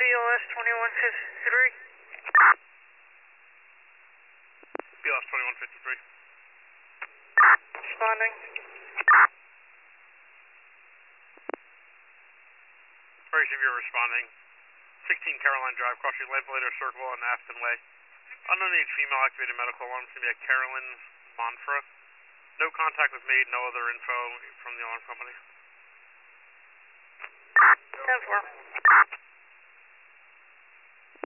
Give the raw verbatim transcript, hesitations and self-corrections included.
B L S twenty-one fifty-three. B L S twenty-one fifty-three. Responding. Very severe responding. sixteen Caroline Drive, crossing Lamplighter Circle on Afton Way. Unknown age female activated medical alarm. It's going to be at Carolyn Monfra. No contact was made, no other info from the alarm company. ten four.